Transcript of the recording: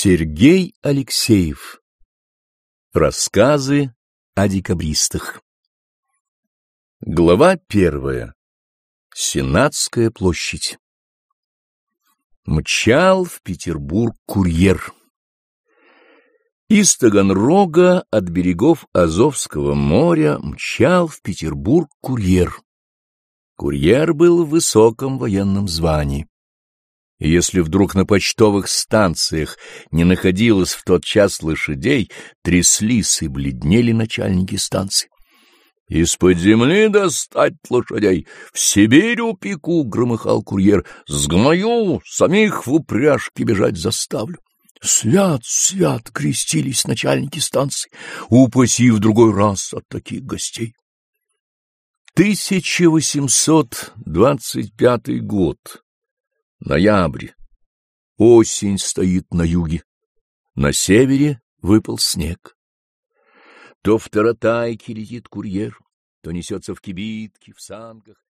Сергей Алексеев. Рассказы о декабристах. Глава 1. Сенатская площадь. Мчал в Петербург курьер. Из Таганрога от берегов Азовского моря мчал в Петербург курьер. Курьер был в высоком военном звании. И если вдруг на почтовых станциях не находилось в тот час лошадей, тряслись и бледнели начальники станций. «Из-под земли достать лошадей! В Сибирь упеку!» — громыхал курьер. «Сгною, самих в упряжке бежать заставлю!» «Свят, свят!» — крестились начальники станций. «Упаси в другой раз от таких гостей!» 1825 год. Ноябрь. Осень стоит на юге. На севере выпал снег. То в таратайке летит курьер, то несется в кибитке, в санках.